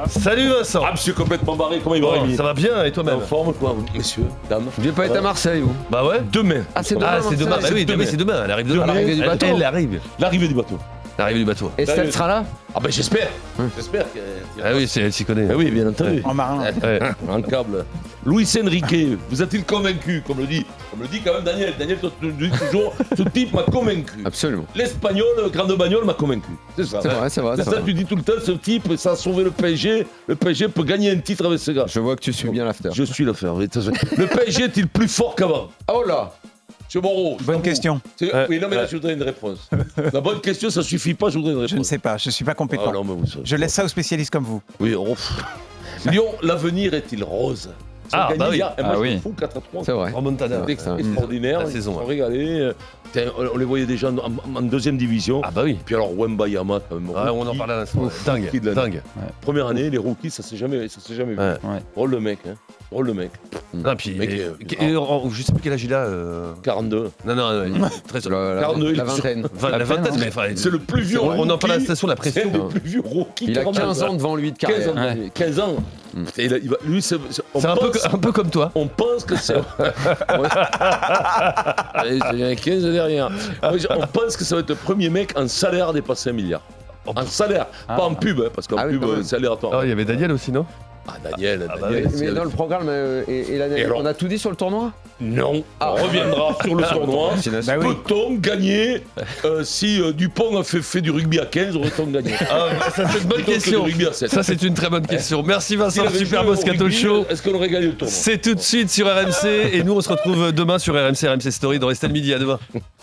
Salut Vincent. Ah, monsieur complètement barré, comment il va, Bon, Rémi? ça va bien et toi-même? En forme, quoi, messieurs, dames? Vous devez pas être à Marseille, vous? Bah ouais. Demain. Ah, c'est demain. Ah, c'est demain. Bah Marseille. oui, demain. c'est demain. Elle arrive demain. Demain. L'arrivée du bateau. Elle arrive. L'arrivée du bateau. L'arrivée du bateau. Estelle sera là? Ah ben j'espère. J'espère qu'elle... Ah oui, elle s'y connaît. Ah oui, bien entendu. En marin. Ouais. Un câble. Luis Enrique, vous a-t-il convaincu, comme le dit quand même Daniel. Daniel, toi, tu le dis toujours, ce type m'a convaincu. Absolument. L'espagnol, grande bagnole, m'a convaincu. C'est ça. C'est vrai, c'est vrai. C'est c'est ça, vrai. tu dis tout le temps, ce type, ça a sauvé le PSG. Le PSG peut gagner un titre avec ce gars. Je vois que tu suis bien l'after. Je suis l'affaire. Oui, le PSG est-il plus fort qu'avant? Oh là! Monsieur Moreau. Bonne question. Oui, non, mais là, je voudrais une réponse. La bonne question, ça suffit pas, je voudrais une réponse. Je ne sais pas, je ne suis pas Ah, compétent. non, mais vous, Je laisse ça aux spécialistes comme vous. Oui, Lyon, l'avenir est-il rose? Ils ont Ah, gagné bah oui. hier, un match Ah oui. de fou, 4-3. C'est vrai. Remontada. C'était ça. extraordinaire. La Ils saison, se sont ouais. régalés. Putain, on les voyait déjà en deuxième division. Ah bah oui. Puis alors, Wembayama, quand même. Ouais, on en rookie. parlait à l'instant. Ouf, Dingue. rookie de l'année. Dingue. Première année, les rookies, ça s'est jamais vu. Ouais. Drôle le mec, hein. Drôle le mec. Non, puis. Mec, Je sais plus quel âge il a. 42. Non, non, il est très. La 42, il la est vingtaine. La vingtaine, mais enfin, C'est le plus vieux on en rookie. parlait à la station, la C'est pression. le plus vieux rookie. Il a 42. 15 ans devant lui de 15 ans. carrière. 15 ans. Et là, lui, on C'est un peu comme toi. On pense que c'est. Allez, il y en a 15 derrière. On pense que ça va être le premier mec en salaire à dépasser 1 milliard. En salaire, pas en pub, hein, parce qu'en Ah oui, pub, quand même. c'est aléatoire. Oh, il y avait Daniel aussi, non? Ah, Daniel, bah Daniel. oui. c'est- Mais dans le programme, et l'année, Et alors on a tout dit sur le tournoi? Non, on reviendra sur le tournoi. Bah oui. Peut-on gagner si Dupont a fait du rugby à 15, aurait-on gagné? Ah, ça c'est une bonne Plutôt que question. du rugby à 7. Ça c'est une très bonne question. Merci Vincent, S'il avait Super joué au Moscato rugby, Show. Est-ce qu'on aurait gagné le tournoi? C'est tout de suite sur RMC et nous on se retrouve demain sur RMC Story dans Estelle Midi. À demain.